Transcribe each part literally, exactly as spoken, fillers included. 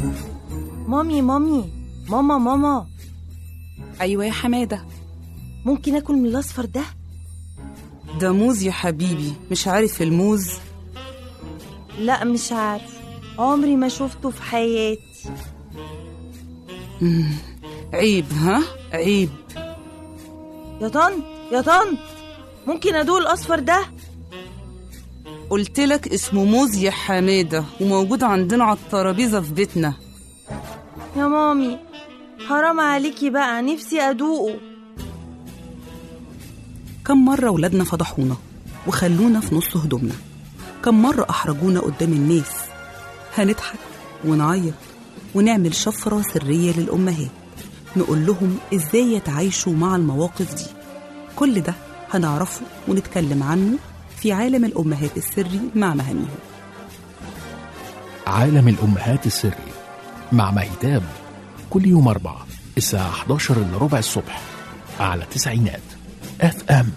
مامي مامي ماما ماما. أيوة يا حمادة. ممكن أكل من الأصفر ده؟ ده موز يا حبيبي، مش عارف الموز؟ لا مش عارف، عمري ما شفته في حياتي. مم. عيب، ها عيب. يا طنط يا طنط، ممكن أدوق الأصفر ده؟ قلتلك اسمه موز يا حمادة، وموجود عندنا على الترابيزة في بيتنا. يا مامي حرام عليكي بقى، نفسي أدوقه. كم مرة ولادنا فضحونا وخلونا في نص هدومنا، كم مرة أحرجونا قدام الناس. هنضحك ونعيط ونعمل شفرة سرية للأمهات، نقول لهم إزاي يتعايشوا مع المواقف دي. كل ده هنعرفه ونتكلم عنه في عالم الأمهات السري مع مهاميهم. عالم الأمهات السري مع مهتاب، كل يوم أربعة الساعة إحدى عشر إلا ربع الصبح على تسعينات اف ام.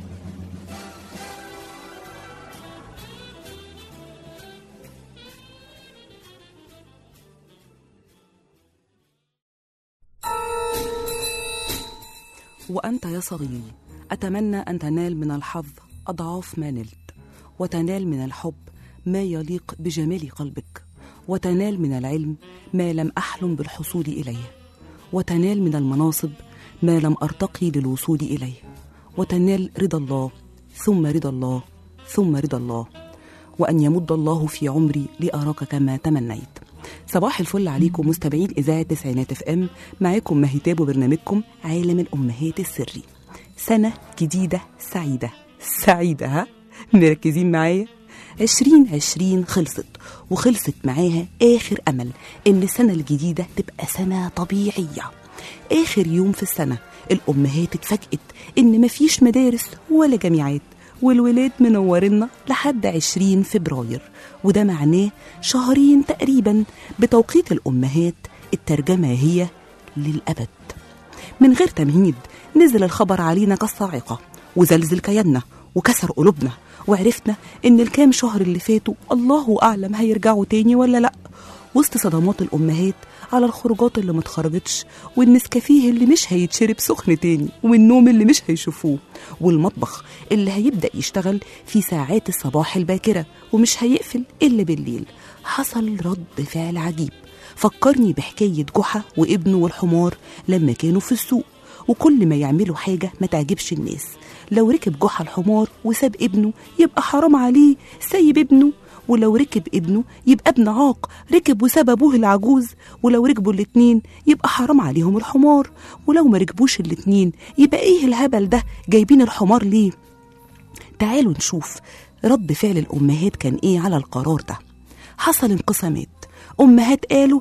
وأنت يا صغيري أتمنى أن تنال من الحظ أضعاف ما نلت، وتنال من الحب ما يليق بجمال قلبك، وتنال من العلم ما لم أحلم بالحصول إليه، وتنال من المناصب ما لم أرتقي للوصول إليه، وتنال رضا الله ثم رضا الله ثم رضا الله، وأن يمد الله في عمري لأراك كما تمنيت. صباح الفل عليكم مستمعين إذاعة تسعينات اف ام، معاكم مهتاب وبرنامجكم عالم الأمهات السري. سنة جديدة سعيدة سعيدة، ها مركزين معايا؟ عشرين عشرين خلصت، وخلصت معاها آخر أمل إن السنة الجديدة تبقى سنة طبيعية. آخر يوم في السنة الأمهات اتفاجئت إن مفيش مدارس ولا جامعات، والولاد منورنا لحد عشرين فبراير، وده معناه شهرين تقريبا بتوقيت الأمهات. الترجمة هي للأبد. من غير تمهيد نزل الخبر علينا كالصاعقة، وزلزل كياننا وكسر قلوبنا، وعرفنا إن الكام شهر اللي فاتوا الله أعلم هيرجعوا تاني ولا لأ. وسط صدمات الأمهات على الخروجات اللي متخرجتش، والنسكافيه اللي مش هيتشرب سخن تاني، والنوم اللي مش هيشوفوه، والمطبخ اللي هيبدأ يشتغل في ساعات الصباح الباكرة ومش هيقفل إلا بالليل، حصل رد فعل عجيب فكرني بحكاية جحا وابنه والحمار لما كانوا في السوق، وكل ما يعملوا حاجة ما تعجبش الناس. لو ركب جحا الحمار وساب ابنه يبقى حرام عليه سيب ابنه، ولو ركب ابنه يبقى ابن عاق ركب وساب ابوه العجوز، ولو ركبوا الاتنين يبقى حرام عليهم الحمار، ولو ما ركبوش الاتنين يبقى ايه الهبل ده، جايبين الحمار ليه؟ تعالوا نشوف رد فعل الأمهات كان ايه على القرار ده. حصل انقسامات، أمهات قالوا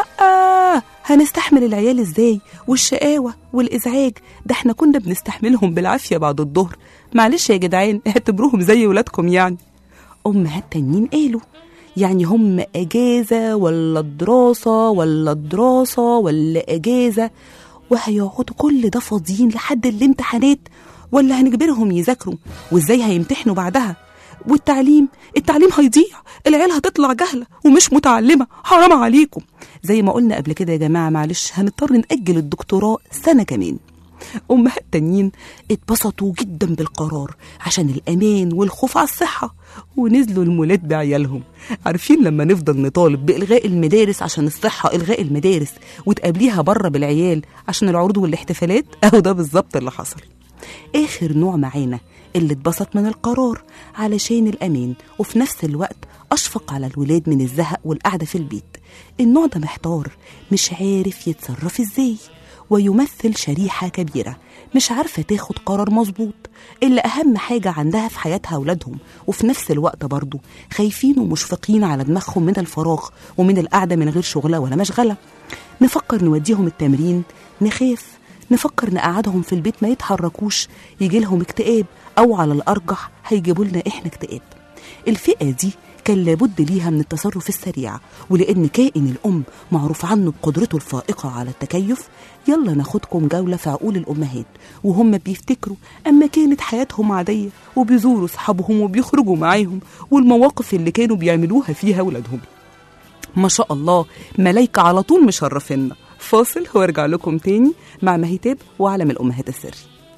لا هنستحمل العيال ازاي، والشقاوة والإزعاج ده احنا كنا بنستحملهم بالعافية بعد الظهر، معلش يا جدعان اعتبروهم زي ولادكم يعني. أمهات تانيين قالوا يعني هم أجازة ولا دراسة ولا دراسة ولا أجازة، وهيقعدوا كل ده فاضيين لحد الامتحانات، ولا هنجبرهم يذاكروا، وازاي هيمتحنوا بعدها، والتعليم التعليم هيضيع، العيال هتطلع جهلة ومش متعلمة، حرام عليكم. زي ما قلنا قبل كده يا جماعة معلش هنضطر نأجل الدكتوراه سنة كمان. أمهات تانيين اتبسطوا جدا بالقرار عشان الأمان والخوف على الصحة، ونزلوا المولات بعيالهم. عارفين لما نفضل نطالب بإلغاء المدارس عشان الصحة، إلغاء المدارس، وتقابليها بره بالعيال عشان العروض والاحتفالات، أهو ده بالظبط اللي حصل. آخر نوع معانا اللي اتبسط من القرار علشان الأمان، وفي نفس الوقت أشفق على الولاد من الزهق والقعدة في البيت. النوع ده محتار مش عارف يتصرف ازاي، ويمثل شريحة كبيرة مش عارفة تاخد قرار مظبوط، اللي أهم حاجة عندها في حياتها أولادهم، وفي نفس الوقت برضو خايفين ومشفقين على دماغهم من الفراغ ومن القعدة من غير شغلة ولا مشغلة. نفكر نوديهم التمرين نخاف، نفكر نقعدهم في البيت ما يتحركوش يجي لهم اكتئاب، أو على الأرجح هيجيبوا لنا إحنا اكتئاب. الفئة دي كان لابد ليها من التصرف السريع، ولأن كائن الأم معروف عنه بقدرته الفائقة على التكيف، يلا ناخدكم جولة في عقول الأمهات وهم بيفتكروا أما كانت حياتهم عادية، وبيزوروا صحابهم وبيخرجوا معاهم، والمواقف اللي كانوا بيعملوها فيها ولادهم. ما شاء الله، ملايكة على طول مشرفينا. فاصل وارجع لكم تاني مع مهيتاب وعالم الأمهات السري.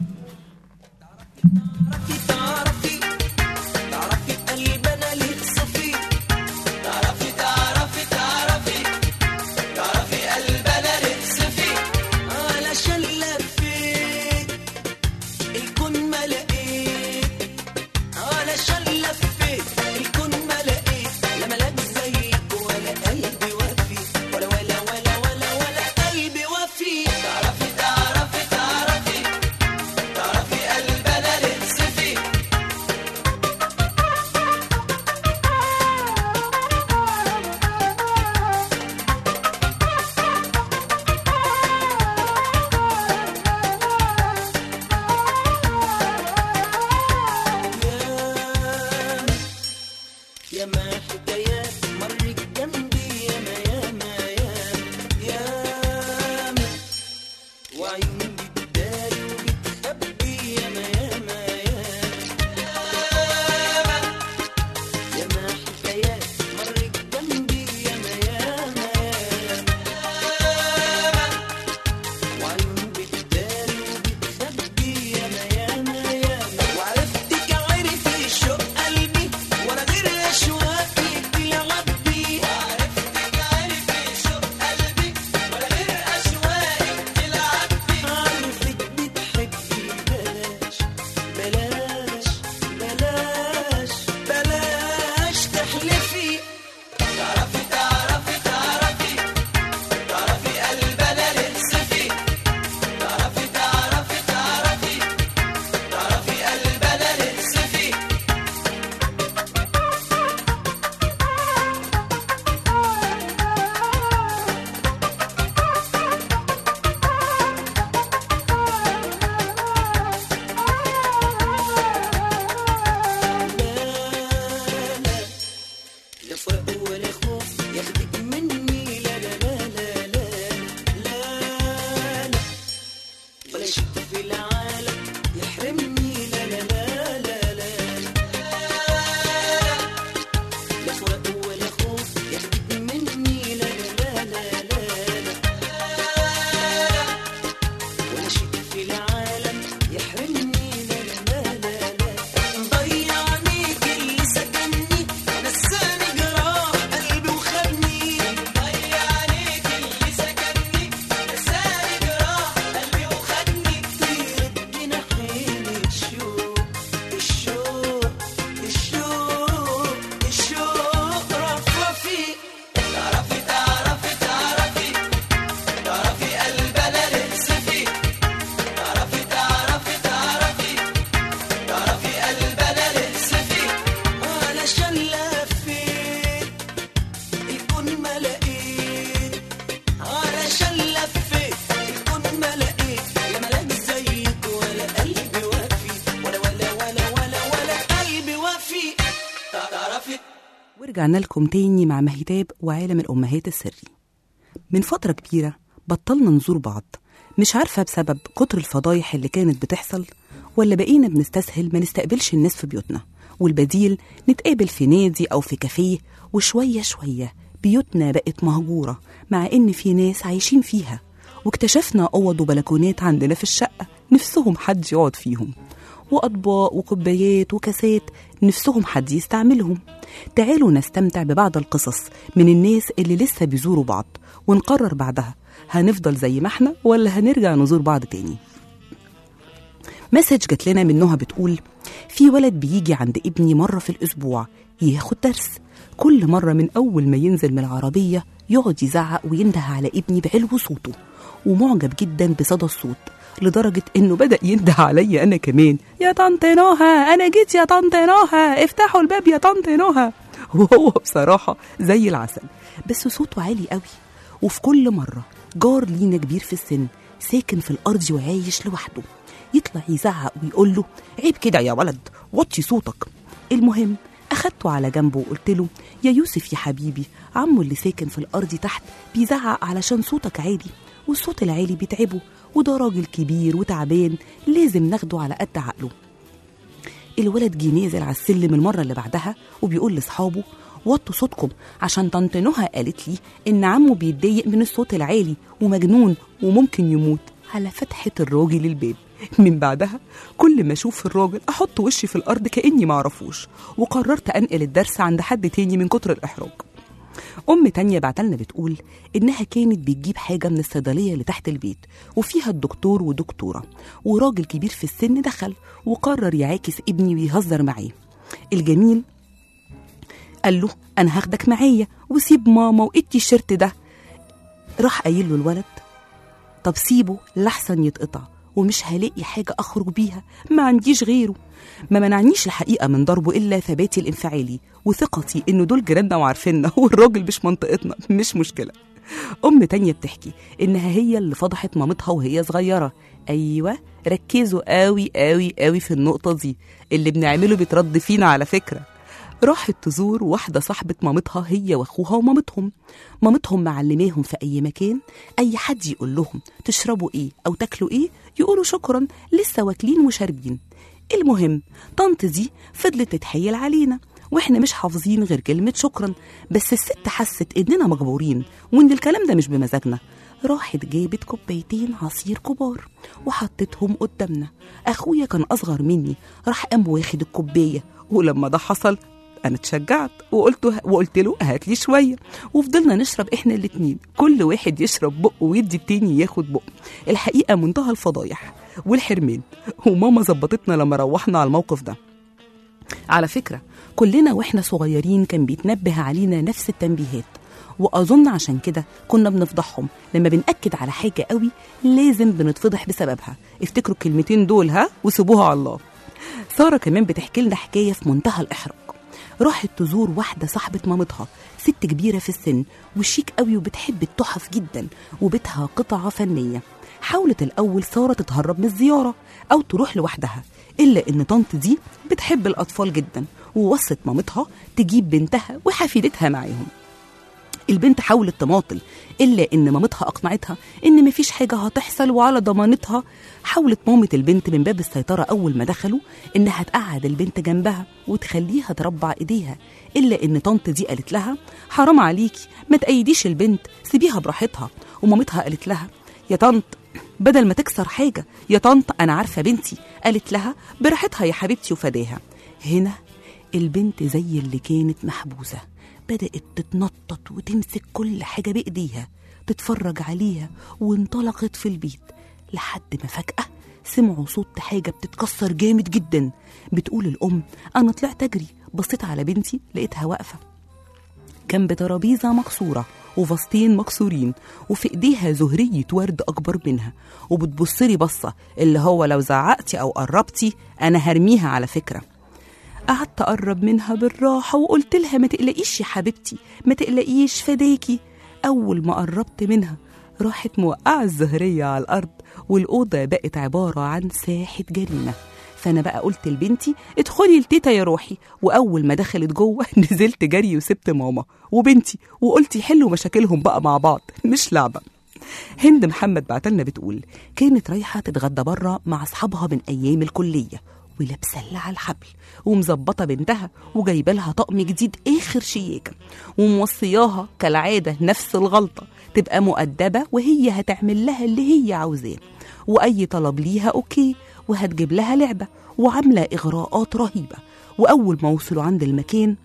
ورجعنا لكم تاني مع مهيتاب وعالم الأمهات السري. من فترة كبيرة بطلنا نزور بعض، مش عارفة بسبب كتر الفضايح اللي كانت بتحصل، ولا بقينا بنستسهل ما نستقبلش الناس في بيوتنا، والبديل نتقابل في نادي أو في كافيه، وشوية شوية بيوتنا بقت مهجورة مع إن في ناس عايشين فيها. واكتشفنا أوض وبلكونات عندنا في الشقة نفسهم حد يقعد فيهم، وأطباق وكوبايات وكاسات نفسهم حد يستعملهم. تعالوا نستمتع ببعض القصص من الناس اللي لسه بيزوروا بعض، ونقرر بعدها هنفضل زي ما احنا ولا هنرجع نزور بعض تاني. مسج جات لنا منها بتقول: في ولد بيجي عند ابني مرة في الأسبوع ياخد درس، كل مرة من أول ما ينزل من العربية يقعد يزعق وينده على ابني بعلو صوته، ومعجب جدا بصدى الصوت لدرجة إنه بدأ ينده عليا أنا كمان: يا طنط نوها، أنا جيت يا طنط نوها، افتحوا الباب يا طنط نوها. وهو بصراحة زي العسل، بس صوته عالي قوي. وفي كل مرة جار لينا كبير في السن ساكن في الأرض وعايش لوحده يطلع يزعق ويقول له: عيب كده يا ولد، وطي صوتك. المهم أخدته على جنبه وقلت له: يا يوسف يا حبيبي، عمو اللي ساكن في الأرض تحت بيزعق علشان صوتك عالي، والصوت العالي بيتعبه، وده راجل كبير وتعبان لازم ناخده على قد عقله. الولد جه نازل على السلم المرة اللي بعدها وبيقول لأصحابه: وطوا صوتكم عشان طنط نهى قالت لي إن عمه بيتضايق من الصوت العالي ومجنون وممكن يموت على فتحة الراجل الباب. من بعدها كل ما أشوف الراجل أحط وشي في الأرض كأني معرفوش، وقررت أنقل الدرس عند حد تاني من كتر الإحراج. أم تانية بعتلنا بتقول إنها كانت بتجيب حاجة من الصيدلية اللي تحت البيت وفيها الدكتور ودكتورة، وراجل كبير في السن دخل وقرر يعاكس ابني ويهزر معاه. الجميل قال له أنا هاخدك معايا وسيب ماما وإيه التيشيرت ده. راح قايل له الولد طب سيبه لحسن يتقطع ومش هلاقي حاجة أخرج بيها، ما عنديش غيره. ما منعنيش الحقيقة من ضربه إلا ثباتي الانفعالي وثقتي إنه دول جيراننا وعارفيننا والراجل مش منطقتنا، مش مشكلة. أم تانية بتحكي إنها هي اللي فضحت مامتها وهي صغيرة. أيوة ركزوا قوي قوي قوي في النقطة دي، اللي بنعمله بيترد فينا على فكرة. راحت تزور واحدة صاحبة مامتها هي واخوها ومامتهم. مامتهم معلماهم في أي مكان أي حد يقول لهم تشربوا إيه أو تاكلوا إيه يقولوا شكرا لسه واكلين وشاربين. المهم طنط دي فضلت تتحيل علينا واحنا مش حافظين غير كلمة شكرا، بس الست حست اننا مجبورين وان الكلام ده مش بمزاجنا. راحت جابت كوبايتين عصير كبار وحطتهم قدامنا. اخويا كان اصغر مني راح قام واخد الكوبايه، ولما ده حصل انا اتشجعت وقلت وقلت له هات لي شويه، وفضلنا نشرب احنا الاتنين، كل واحد يشرب بق ويدي التاني ياخد بق. الحقيقه منتهى الفضايح والحرمان، وماما ظبطتنا لما روحنا على الموقف ده. على فكره كلنا واحنا صغيرين كان بيتنبه علينا نفس التنبيهات، واظن عشان كده كنا بنفضحهم لما بنأكد على حاجه قوي لازم بنتفضح بسببها. افتكروا الكلمتين دول ها وسيبوها على الله. ساره كمان بتحكي لنا حكايه في منتهى الاحراج. راحت تزور واحده صاحبه مامتها، ست كبيره في السن وشيك قوي وبتحب التحف جدا وبيتها قطعه فنيه. حاولت الاول ساره تتهرب من الزياره او تروح لوحدها، الا ان طنط دي بتحب الاطفال جدا ووصت مامتها تجيب بنتها وحفيدتها معاهم. البنت حاولت تماطل، إلا إن مامتها أقنعتها إن مفيش حاجة هتحصل وعلى ضمانتها. حاولت مامة البنت من باب السيطرة أول ما دخلوا إنها تقعد البنت جنبها وتخليها تربع إيديها، إلا إن طنط دي قالت لها حرام عليكي ما تأيديش البنت، سيبيها براحتها. ومامتها قالت لها يا طنط بدل ما تكسر حاجة، يا طنط أنا عارفة بنتي. قالت لها براحتها يا حبيبتي وفداها. هنا البنت زي اللي كانت محبوسة بدأت تتنطط وتمسك كل حاجة بإيديها تتفرج عليها، وانطلقت في البيت لحد ما فجأة سمعوا صوت حاجة بتتكسر جامد جدا. بتقول الأم أنا طلعت أجري، بصيت على بنتي لقيتها واقفة جنب ترابيزة مكسورة وفسطين مكسورين وفي إيديها زهرية ورد أكبر منها، وبتبصلي بصة اللي هو لو زعقتي أو قربتي أنا هرميها على فكرة. قعدت أقرب منها بالراحة وقلت لها ما تقلقيش يا حبيبتي، ما تقلقيش فداكي. أول ما قربت منها راحت موقعة الزهرية على الأرض، والأوضة بقت عبارة عن ساحة جريمة. فأنا بقى قلت لبنتي ادخلي لتيتا يا روحي، وأول ما دخلت جوه نزلت جري وسبت ماما وبنتي وقلت يحلوا مشاكلهم بقى مع بعض مش لعبة. هند محمد بعتلنا بتقول كانت رايحة تتغدى بره مع أصحابها من أيام الكلية، ولابسه على الحبل ومظبطه بنتها وجايبه لها طقم جديد اخر شياكه، وموصياها كالعاده نفس الغلطه تبقى مؤدبه وهي هتعمل لها اللي هي عاوزاه، واي طلب ليها اوكي، وهتجيب لها لعبه، وعامله اغراءات رهيبه. واول ما وصلوا عند المكان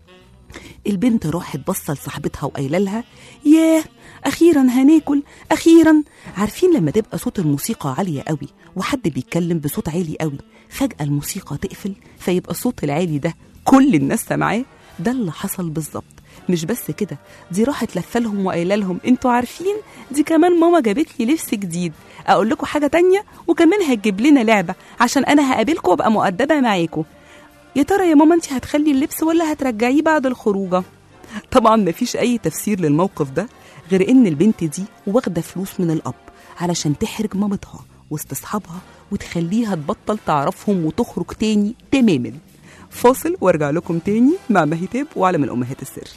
البنت راحت بصه لصاحبتها وقايله لها ياه اخيرا هناكل اخيرا. عارفين لما تبقى صوت الموسيقى عاليه قوي وحد بيتكلم بصوت عالي قوي فجاه الموسيقى تقفل فيبقى الصوت العالي ده كل الناس سامعاه؟ ده اللي حصل بالظبط. مش بس كده، دي راحت لفه لهم وقايله لهم انتوا عارفين دي كمان ماما جابت لي لبس جديد، اقول لكم حاجه تانية وكمان هتجيب لنا لعبه عشان انا هقابلكم وابقى مؤدبه معاكم. يا ترى يا ماما انت هتخلي اللبس ولا هترجعيه بعد الخروجه؟ طبعا مفيش اي تفسير للموقف ده غير ان البنت دي واخده فلوس من الاب علشان تحرج مامتها وسط اصحابها وتخليها تبطل تعرفهم وتخرج تاني تماما. فاصل وارجع لكم تاني مع مهيتاب وعالم الامهات السري.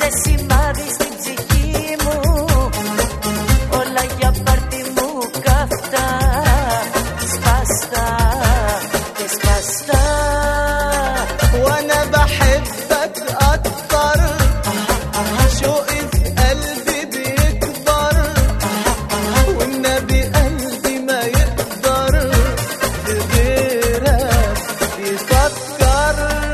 είσαι σημάδι στην ψυχή μου, όλα για πάρτι μου καυτά, σπαστά και σπαστά. وانا بحبك اكتر، شوقي في قلبي بيكبر، والنبي قلبي ما يقدر في غيرك يفكر.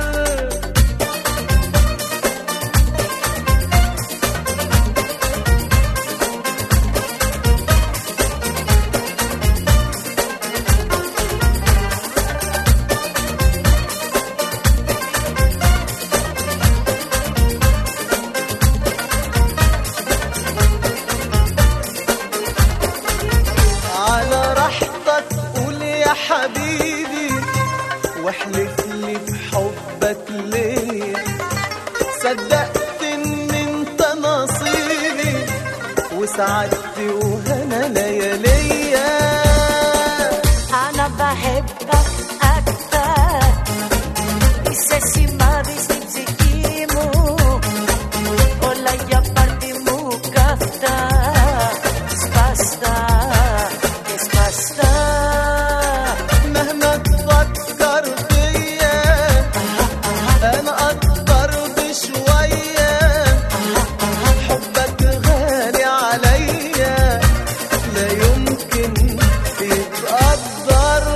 على راحتك قول يا حبيبي، واحلف لي بحبك ليا، صدقت ان انت نصيبي وسعدتي وهنا لياليا. أنا بحبك أكتر، είσαι σημάδι στην ψυχή μου, όλα για πάρτι μου καυτά, σπαστά και σπαστά. مهما تفكر فيا انا اكتر بشوية، حبك غالي عليا لا يمكن يتقدر.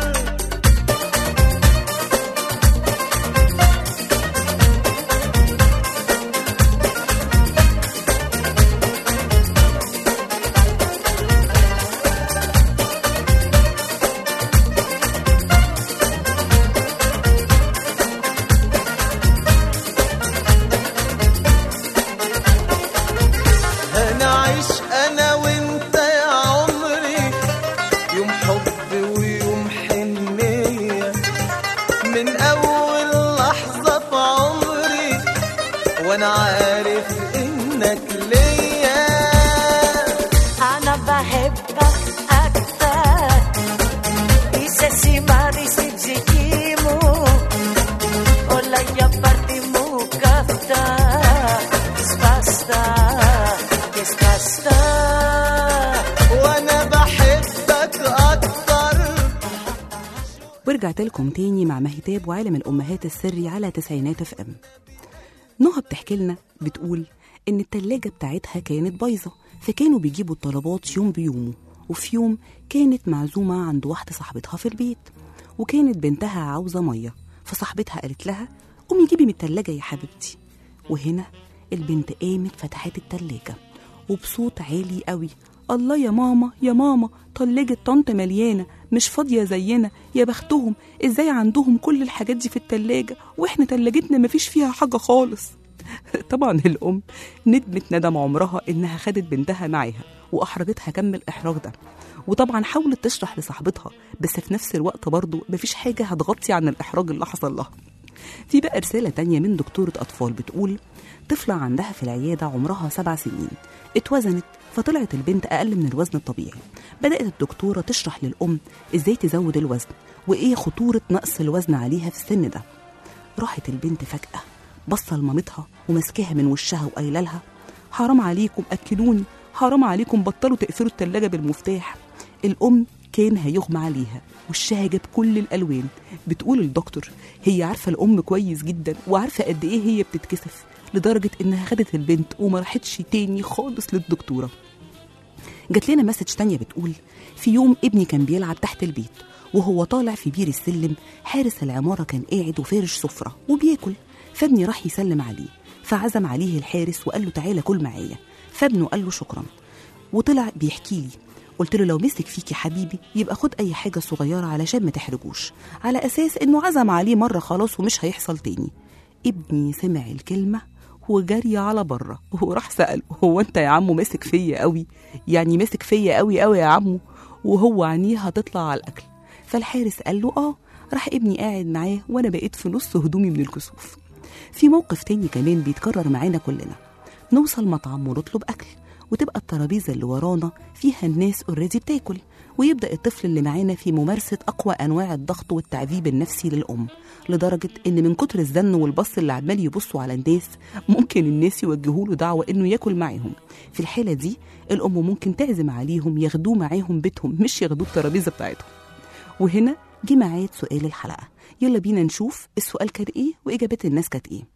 هنعيش انا وانت يا عمري، يوم حب ويوم حنية، من اول لحظة في عمري وانا عارف انك ليا. أنا بحبك أكتر، είσαι σημάδι στην ψυχή μου, όλα για πάρτι μου καυτά, σπαστά και σπαστά. وانا بحبك اكتر. ورجعت لكم تاني مع مهتاب وعالم الأمهات السري على تسعينات اف ام. نهى بتحكي لنا بتقول إن التلاجة بتاعتها كانت بايظة، فكانوا بيجيبوا الطلبات يوم بيومه. وفي يوم كانت معزومة عند واحدة صاحبتها في البيت، وكانت بنتها عاوزة مية، فصاحبتها قالت لها قومي جيبي من التلاجة يا حبيبتي. وهنا البنت قامت فتحت التلاجة وبصوت عالي قوي، الله يا ماما يا ماما، تلاجة طنط مليانة مش فاضية زينا، يا بختهم ازاي عندهم كل الحاجات دي في التلاجة واحنا تلاجتنا مفيش فيها حاجة خالص. طبعا الأم ندمت ندم عمرها إنها خدت بنتها معاها وأحرجتها كم الإحراج ده، وطبعا حاولت تشرح لصاحبتها، بس في نفس الوقت برضو مفيش حاجة هتغطي عن الإحراج اللي حصل لها. في بقى رسالة تانية من دكتورة أطفال بتقول طفلة عندها في العيادة عمرها سبع سنين اتوزنت فطلعت البنت أقل من الوزن الطبيعي. بدأت الدكتورة تشرح للأم إزاي تزود الوزن وإيه خطورة نقص الوزن عليها في السن ده. راحت البنت فجأة بصة لمامتها ومسكها من وشها وقايله لها حرام عليكم أكلوني، حرام عليكم بطلوا تقفلوا التلاجة بالمفتاح. الأم كان هيغمى عليها، وشها جاب كل الألوان. بتقول الدكتور هي عارفة الأم كويس جدا وعارفة قد إيه هي بتتكسف، لدرجة إنها خدت البنت وما راحتش تاني خالص للدكتورة. جات لنا مسج تانية بتقول في يوم ابني كان بيلعب تحت البيت، وهو طالع في بير السلم حارس العمارة كان قاعد وفارش سفرة وبياكل، فابني راح يسلم عليه، فعزم عليه الحارس وقال له تعالى كل معايا، فابنه قال له شكرا. وطلع بيحكي لي، قلت له لو مسك فيك يا حبيبي يبقى خد اي حاجة صغيرة علشان ما تحرجوش، على اساس انه عزم عليه مرة خلاص ومش هيحصل تاني. ابني سمع الكلمة وجري على بره وراح سأله هو انت يا عمو ماسك فيا قوي، يعني ماسك فيا قوي قوي يا عمو، وهو عينيه هتطلع على الاكل. فالحارس قال له اه. راح ابني قاعد معاه وانا بقيت في نص هدومي من الكسوف. في موقف تاني كمان بيتكرر معانا كلنا، نوصل مطعم ونطلب اكل وتبقى الترابيزة اللي ورانا فيها الناس اوريدي بتاكل، ويبدأ الطفل اللي معانا في ممارسة أقوى أنواع الضغط والتعذيب النفسي للأم، لدرجة إن من كتر الزن والبص اللي عمال يبصوا على الناس ممكن الناس يوجهوا له دعوة إنه ياكل معاهم. في الحالة دي الأم ممكن تعزم عليهم ياخدوه معاهم بيتهم، مش ياخدوه الترابيزة بتاعتهم. وهنا جه ميعاد سؤال الحلقة، يلا بينا نشوف السؤال كان إيه وإجابات الناس كانت إيه.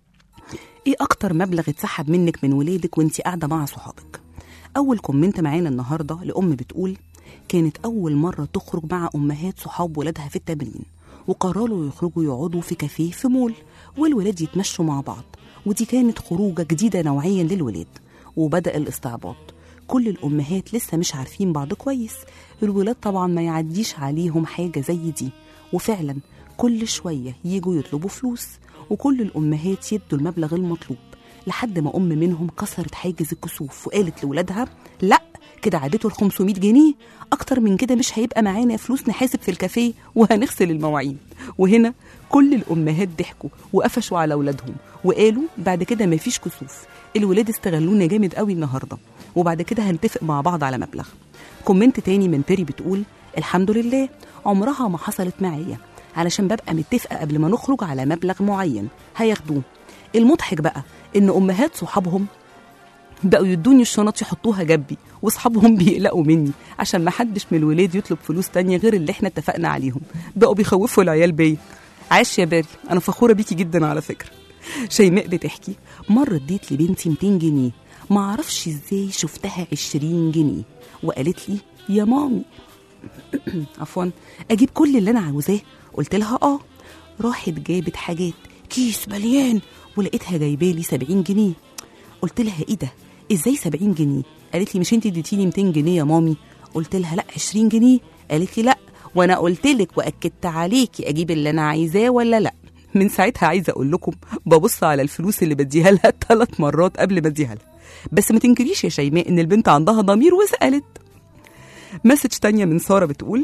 إيه أكتر مبلغ اتسحب منك من ولادك وإنتي قاعدة مع صحابك؟ أول كومنت معانا النهاردة لأم بتقول: كانت أول مرة تخرج مع أمهات صحاب ولادها في التمرين، وقرروا يخرجوا يقعدوا في كافيه في مول والولاد يتمشوا مع بعض، ودي كانت خروجة جديدة نوعيا للولاد. وبدأ الاستعباط، كل الأمهات لسه مش عارفين بعض كويس، الولاد طبعا ما يعديش عليهم حاجة زي دي، وفعلا كل شوية يجوا يطلبوا فلوس، وكل الأمهات يدوا المبلغ المطلوب، لحد ما أم منهم كسرت حاجز الكسوف وقالت لولادها: لا كده عدته ال خمسمية جنيه، أكتر من كده مش هيبقى معانا فلوس نحاسب في الكافيه وهنغسل المواعين. وهنا كل الأمهات ضحكوا وقفشوا على ولادهم وقالوا: بعد كده مفيش كسوف، الولاد استغلونا جامد قوي النهاردة، وبعد كده هنتفق مع بعض على مبلغ. كومنت تاني من بيري بتقول: الحمد لله عمرها ما حصلت معايا، علشان ببقى متفقة قبل ما نخرج على مبلغ معين هياخدوه. المضحك بقى إن أمهات صحابهم بقوا يدوني الشنط يحطوها جنبي، واصحابهم بيقلقوا مني عشان ما حدش من الولاد يطلب فلوس تانية غير اللي احنا اتفقنا عليهم، بقوا بيخوفوا العيال بيا. عاش يا باري، انا فخوره بيكي جدا على فكره. شيماء بتحكي: مره اديت لبنتي ميتين جنيه، ما اعرفش ازاي شفتها عشرين جنيه، وقالت لي: يا مامي عفوا اجيب كل اللي انا عاوزاه. قلت لها اه. راحت جابت حاجات كيس مليان، ولقيتها جايبالي سبعين جنيه. قلت لها: ايه ده، ازاي سبعين جنيه؟ قالت لي: مش انت اديتيني ميتين جنيه يا مامي؟ قلت لها: لا عشرين جنيه. قالت لي: لا وانا قلت لك واكدت عليكي اجيب اللي انا عايزاه ولا لا؟ من ساعتها عايزه اقول لكم ببص على الفلوس اللي بديها لها ثلاث مرات قبل ما اديها لها. بس ما تنكريش يا شيماء ان البنت عندها ضمير وسالت. مسج تانية من ساره بتقول: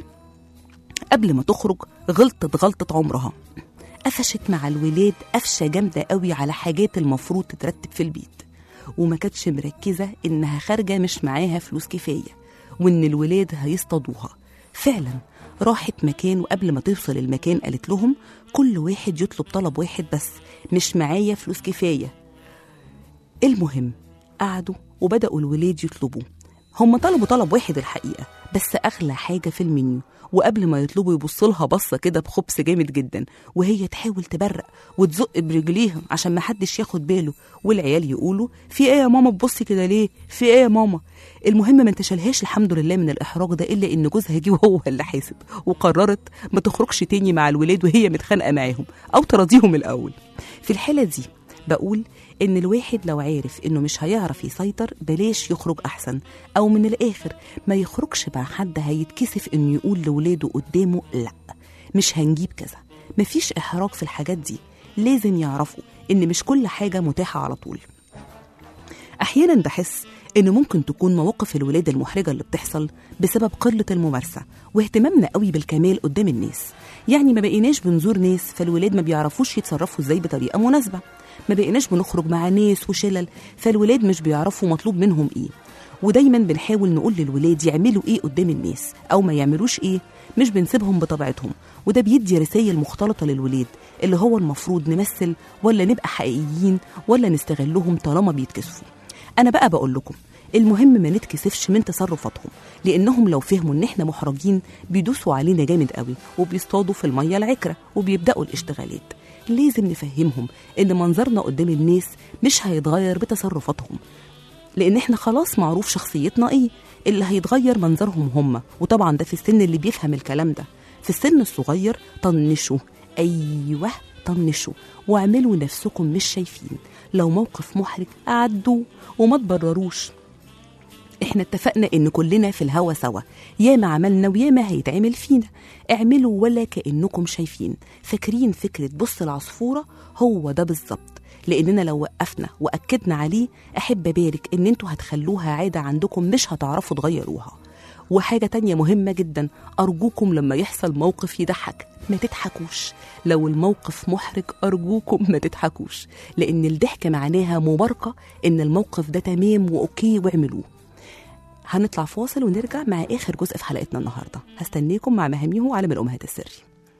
قبل ما تخرج غلطت غلطه عمرها، قفشت مع الولاد قفشه جامده قوي على حاجات المفروض تترتب في البيت، وما كانتش مركزه انها خارجه مش معاها فلوس كفايه، وان الولاد هيصطادوها. فعلا راحت مكان، وقبل ما توصل المكان قالت لهم: كل واحد يطلب طلب واحد بس، مش معايا فلوس كفايه. المهم قعدوا وبداوا الولاد يطلبوا، هم طلبوا طلب واحد الحقيقه، بس اغلى حاجه في المنيو، وقبل ما يطلبوا يبصوا لها بصه كده بخبث جامد جدا، وهي تحاول تبرق وتزق برجليها عشان ما حدش ياخد باله، والعيال يقولوا: في ايه يا ماما تبصي كده ليه، في ايه يا ماما؟ المهم ما انتشلهاش الحمد لله من الاحراج ده الا ان جوزها جه وهو اللي حاسب، وقررت ما تخرجش تاني مع الولاد وهي متخانقه معاهم، او تراضيهم الاول. في الحاله دي بقول إن الواحد لو عارف إنه مش هيعرف يسيطر بلاش يخرج أحسن، أو من الآخر ما يخرجش مع حد هيتكسف إنه يقول لولاده قدامه لأ مش هنجيب كذا. مفيش إحراج في الحاجات دي، لازم يعرفوا إن مش كل حاجة متاحة على طول. أحيانا بحس إن ممكن تكون مواقف الولاد المحرجة اللي بتحصل بسبب قلة الممارسة واهتمامنا قوي بالكمال قدام الناس. يعني ما بقيناش بنزور ناس فالولاد ما بيعرفوش يتصرفوا ازاي بطريقة مناسبة، ما بقيناش بنخرج مع ناس وشلل فالولاد مش بيعرفوا مطلوب منهم ايه، ودايما بنحاول نقول للولاد يعملوا ايه قدام الناس او ما يعملوش ايه، مش بنسيبهم بطبيعتهم، وده بيدي رسائل مختلطة للولاد اللي هو المفروض نمثل ولا نبقى حقيقيين ولا نستغلهم طالما بيتكسفوا. انا بقى بقول لكم المهم ما نتكسفش من تصرفاتهم، لانهم لو فهموا ان احنا محرجين بيدوسوا علينا جامد قوي وبيصطادوا في الميه العكره وبيبداوا الاشتغالات. لازم نفهمهم ان منظرنا قدام الناس مش هيتغير بتصرفاتهم، لان احنا خلاص معروف شخصيتنا ايه، اللي هيتغير منظرهم هم، وطبعا ده في السن اللي بيفهم الكلام ده. في السن الصغير طنشوا، ايوه طنشوا واعملوا نفسكم مش شايفين، لو موقف محرج عدوا وما تبرروش. احنا اتفقنا ان كلنا في الهوا سوا، ياما عملنا وياما هيتعمل فينا، اعملوا ولا كأنكم شايفين. فاكرين فكرة بص العصفورة؟ هو ده بالظبط، لاننا لو وقفنا واكدنا عليه احب ابارك ان انتوا هتخلوها عادة عندكم مش هتعرفوا تغيروها. وحاجة تانية مهمة جدا، أرجوكم لما يحصل موقف يضحك ما تضحكوش، لو الموقف محرج أرجوكم ما تضحكوش، لأن الضحك معناها مباركة إن الموقف ده تمام وأوكي واعملوه. هنطلع فاصل ونرجع مع آخر جزء في حلقتنا النهاردة. هستنيكم مع مهاميه عالم الأمهات السري.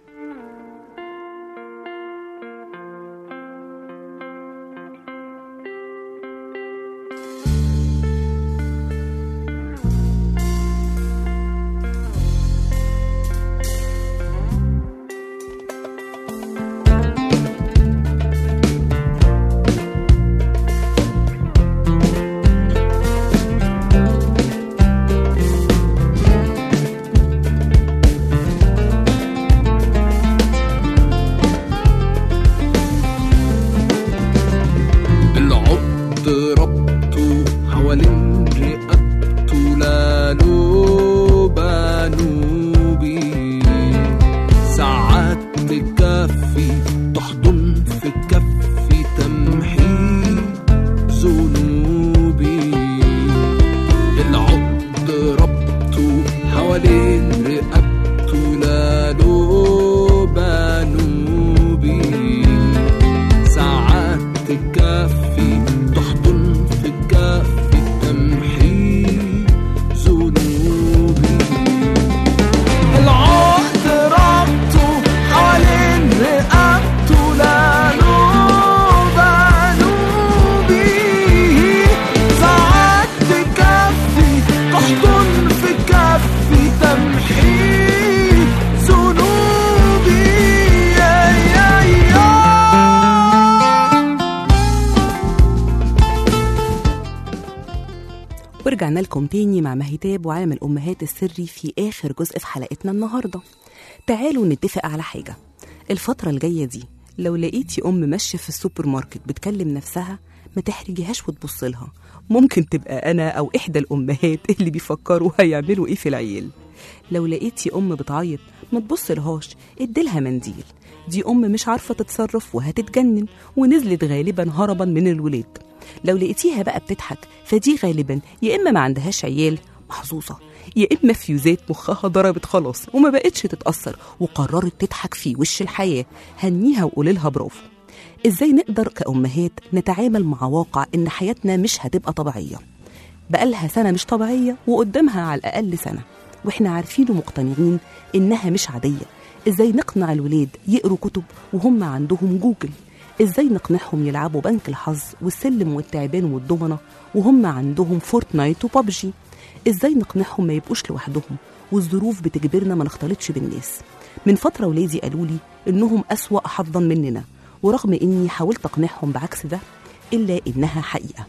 ورجعنا لكم تاني مع مهتاب وعالم الأمهات السري في آخر جزء في حلقتنا النهاردة. تعالوا نتفق على حاجة، الفترة الجاية دي لو لقيتي أم ماشية في السوبر ماركت بتكلم نفسها ما تحرجيهاش وتبص لها، ممكن تبقى أنا أو إحدى الأمهات اللي بيفكروا هيعملوا إيه في العيال. لو لقيتي أم بتعيط ما تبص لهاش، اديلها منديل، دي أم مش عارفة تتصرف وهتتجنن ونزلت غالبا هربا من الولاد. لو لقيتيها بقى بتضحك فدي غالبا يا إما ما عندهاش عيال محظوظة، يا إما فيوزات مخها ضربت خلاص وما بقتش تتأثر وقررت تضحك في وش الحياة. هنيها وقوليلها برافو. إزاي نقدر كأمهات نتعامل مع واقع إن حياتنا مش هتبقى طبيعية، بقالها سنة مش طبيعية وقدامها على الأقل سنة وإحنا عارفين ومقتنعين إنها مش عادية؟ إزاي نقنع الولاد يقروا كتب وهم عندهم جوجل؟ إزاي نقنعهم يلعبوا بنك الحظ والسلم والتعبان والضمنة وهم عندهم فورتنايت وبابجي؟ إزاي نقنعهم ما يبقوش لوحدهم والظروف بتجبرنا ما نختلطش بالناس؟ من فترة ولادي قالوا لي إنهم أسوأ حظا مننا، ورغم إني حاولت أقنعهم بعكس ده إلا إنها حقيقة.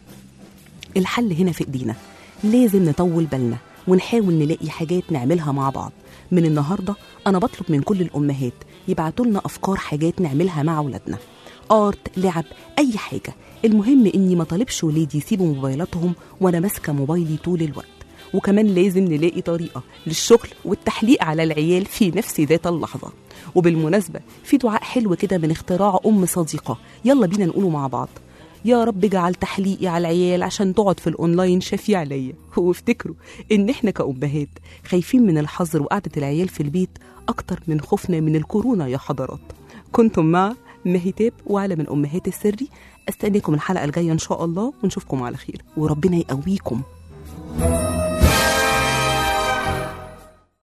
الحل هنا في إيدينا، لازم نطول بالنا ونحاول نلاقي حاجات نعملها مع بعض. من النهاردة أنا بطلب من كل الأمهات يبعتوا لنا أفكار حاجات نعملها مع أولادنا، آرت، لعب، أي حاجة. المهم إني ما طالبش ولادي يسيبوا موبايلاتهم وأنا ماسكة موبايلي طول الوقت. وكمان لازم نلاقي طريقة للشغل والتحليق على العيال في نفس ذات اللحظة. وبالمناسبة في دعاء حلو كده من اختراع أم صديقة، يلا بينا نقوله مع بعض: يا رب اجعل تحليقي على العيال عشان تقعد في الأونلاين شفيع عليا. وافتكروا إن إحنا كأمهات خايفين من الحظر وقعدة العيال في البيت أكتر من خوفنا من الكورونا يا حضرات. كنتم مع مهتاب وعالم الأمهات السري. أستنيكم الحلقة الجاية إن شاء الله ونشوفكم على خير وربنا يقويكم.